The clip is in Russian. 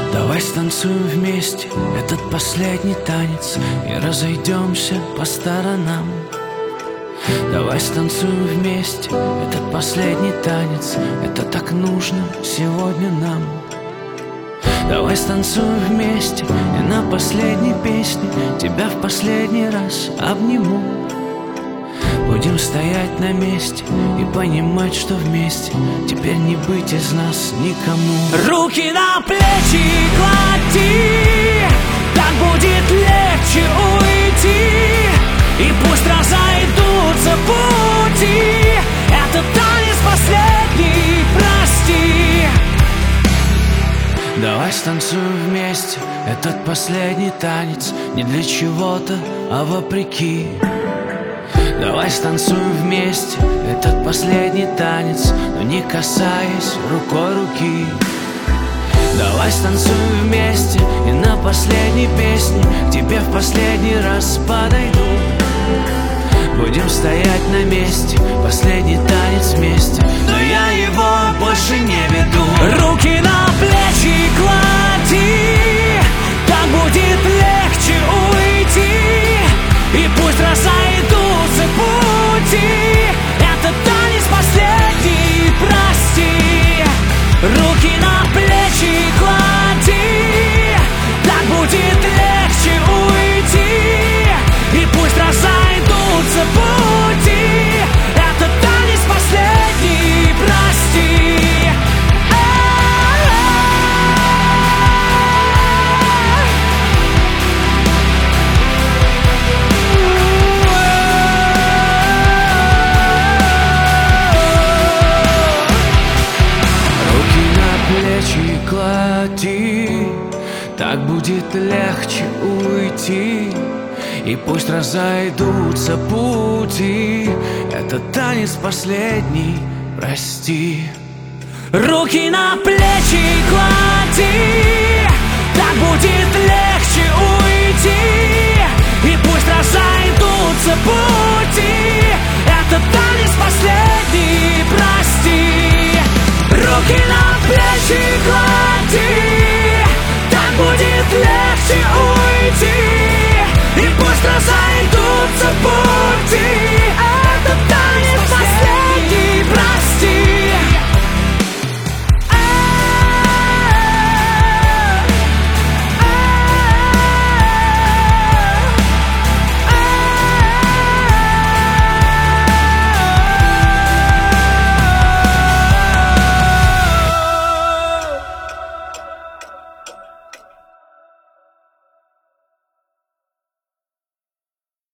Давай станцуем вместе этот последний танец и разойдемся по сторонам. Давай станцуем вместе этот последний танец, это так нужно сегодня нам. Давай станцуем вместе и на последней песне тебя в последний раз обниму. Будем стоять на месте и понимать, что вместе теперь не быть из нас никому. Руки на плечи клади, так будет легче уйти. И пусть разойдутся пути, это танец последний, прости. Давай станцуем вместе этот последний танец, не для чего-то, а вопреки. Давай станцуем вместе этот последний танец, но не касаясь рукой руки. Давай станцуем вместе и на последней песне к тебе в последний раз подойду. Будем стоять на месте, последний танец вместе, но я его больше не веду. Руки на плечи клади, так будет легче уйти. И пусть разойдутся пути, это танец последний, прости. Руки на плечи клади, так будет легче уйти. И пусть разойдутся пути, это танец последний, прости. Клади, так будет легче уйти. И пусть разойдутся пути, это танец последний, прости. Руки на плечи клади.